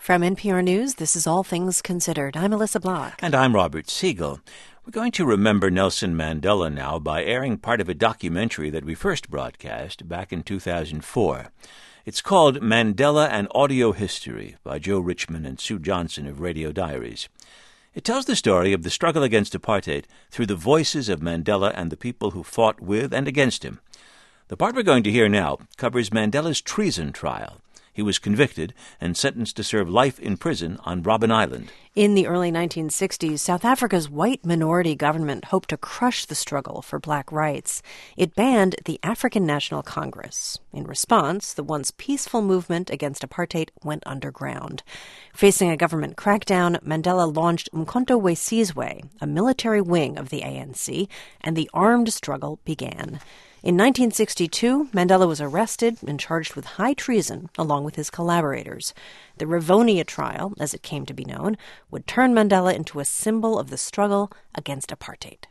From NPR News, this is All Things Considered. I'm Alyssa Block. And I'm Robert Siegel. We're going to remember Nelson Mandela now by airing part of a documentary that we first broadcast back in 2004. It's called Mandela, an Audio History by Joe Richman and Sue Johnson of Radio Diaries. It tells the story of the struggle against apartheid through the voices of Mandela and the people who fought with and against him. The part we're going to hear now covers Mandela's treason trial. He was convicted and sentenced to serve life in prison on Robben Island. In the early 1960s, South Africa's white minority government hoped to crush the struggle for black rights. It banned the African National Congress. In response, the once peaceful movement against apartheid went underground. Facing a government crackdown, Mandela launched Umkhonto we Sizwe, a military wing of the ANC, and the armed struggle began. In 1962, Mandela was arrested and charged with high treason along with his collaborators. The Rivonia trial, as it came to be known, would turn Mandela into a symbol of the struggle against apartheid.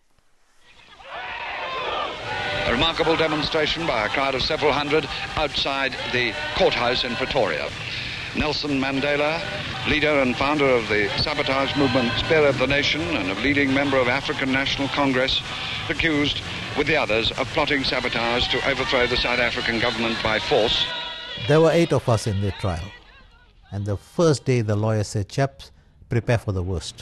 A remarkable demonstration by a crowd of several hundred outside the courthouse in Pretoria. Nelson Mandela, leader and founder of the sabotage movement Spear of the Nation and a leading member of African National Congress, accused with the others of plotting sabotage to overthrow the South African government by force. There were 8 of us in the trial. And the first day the lawyer said, "Chaps, prepare for the worst."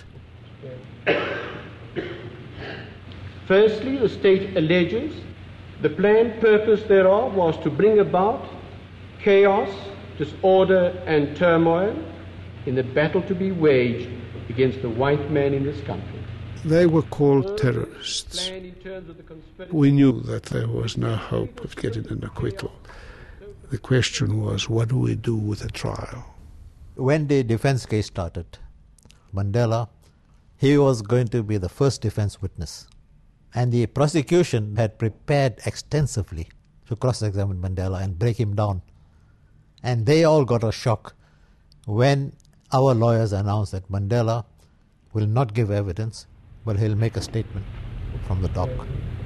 Firstly, the state alleges the planned purpose thereof was to bring about chaos, disorder and turmoil in the battle to be waged against the white man in this country. They were called terrorists. We knew that there was no hope of getting an acquittal. The question was, what do we do with a trial? When the defense case started, Mandela, he was going to be the first defense witness. And the prosecution had prepared extensively to cross-examine Mandela and break him down. And they all got a shock when our lawyers announced that Mandela will not give evidence, but he'll make a statement from the dock.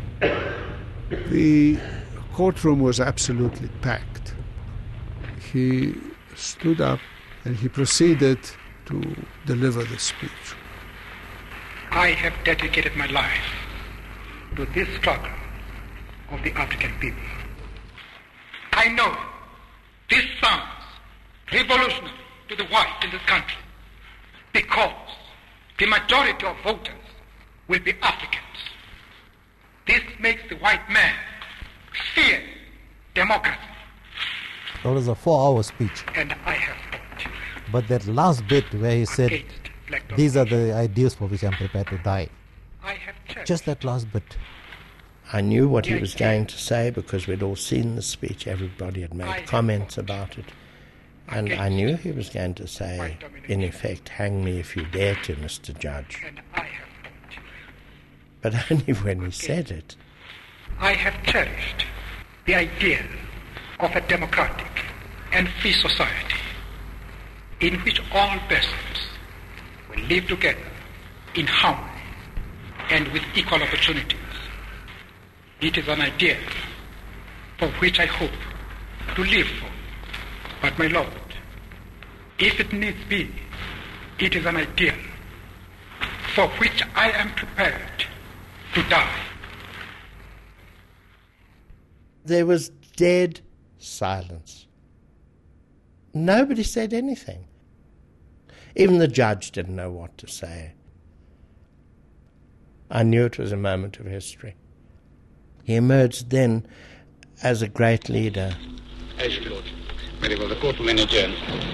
The courtroom was absolutely packed. He stood up and he proceeded to deliver the speech. I have dedicated my life to this struggle of the African people. I know this sounds revolutionary to the white in this country because the majority of voters will be Africans. This makes the white man fear democracy. It was a 4-hour speech. And I have fought. But that last bit where he said, "These are the ideas for which I'm prepared to die." I have just that last bit. I knew what he was going to say because we'd all seen the speech. Everybody had made comments about it. And I knew he was going to say, in effect, "Hang me if you dare to, Mr. Judge." But only when he said it. I have cherished the idea of a democratic and free society in which all persons will live together in harmony and with equal opportunities. It is an idea for which I hope to live for. But my Lord, if it needs be, it is an ideal for which I am prepared to die. There was dead silence. Nobody said anything. Even the judge didn't know what to say. I knew it was a moment of history. He emerged then as a great leader. Very well, the court will adjourn.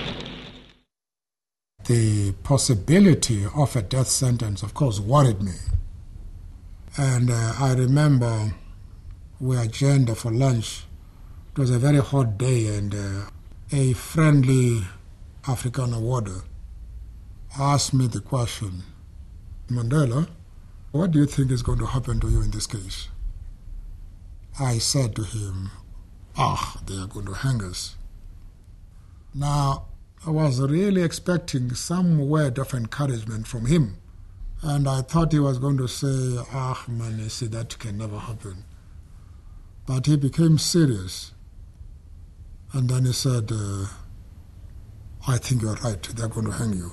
The possibility of a death sentence, of course, worried me. And I remember we adjourned for lunch. It was a very hot day, and a friendly Afrikaner warder asked me the question, "Mandela, what do you think is going to happen to you in this case?" I said to him, "They are going to hang us." Now, I was really expecting some word of encouragement from him. And I thought he was going to say, man, you see, that can never happen. But he became serious. And then he said, I think you're right, they're going to hang you.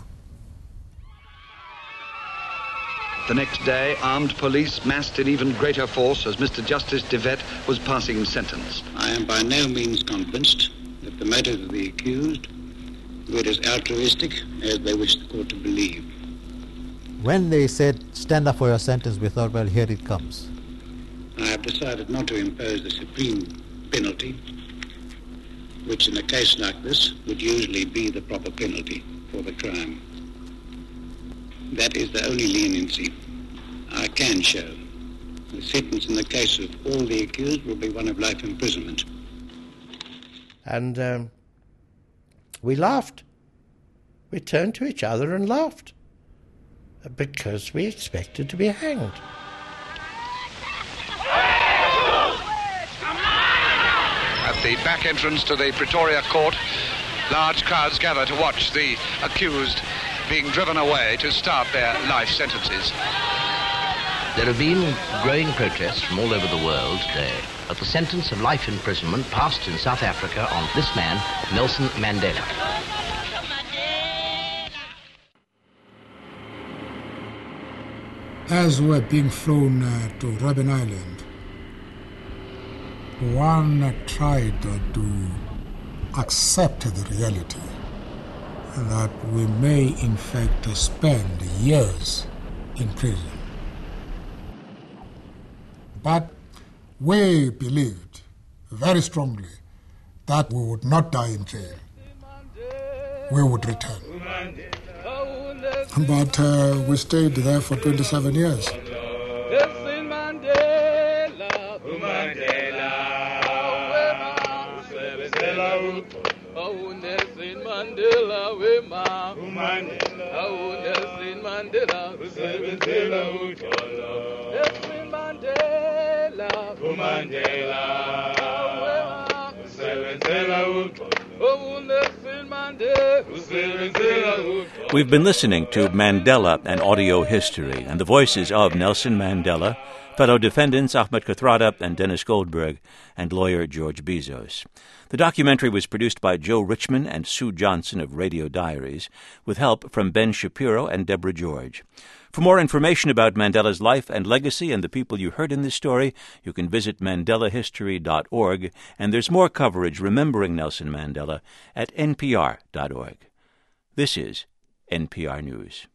The next day, armed police massed in even greater force as Mr. Justice Devet was passing sentence. I am by no means convinced that the motive of the accused were as altruistic as they wish the court to believe. When they said, stand up for your sentence, we thought, well, here it comes. I have decided not to impose the supreme penalty, which in a case like this would usually be the proper penalty for the crime. That is the only leniency I can show. The sentence in the case of all the accused will be one of life imprisonment. And we laughed. We turned to each other and laughed because we expected to be hanged. At the back entrance to the Pretoria court, large crowds gather to watch the accused being driven away to start their life sentences. There have been growing protests from all over the world today at the sentence of life imprisonment passed in South Africa on this man, Nelson Mandela. As we're being flown to Robben Island, one tried to accept the reality that we may in fact spend years in prison. But we believed very strongly that we would not die in jail. We would return. But we stayed there for 27 years. We've been listening to Mandela and Audio History, and the voices of Nelson Mandela, fellow defendants Ahmed Kathrada and Dennis Goldberg, and lawyer George Bezos. The documentary was produced by Joe Richman and Sue Johnson of Radio Diaries, with help from Ben Shapiro and Deborah George. For more information about Mandela's life and legacy and the people you heard in this story, you can visit mandelahistory.org, and there's more coverage remembering Nelson Mandela at npr.org. This is NPR News.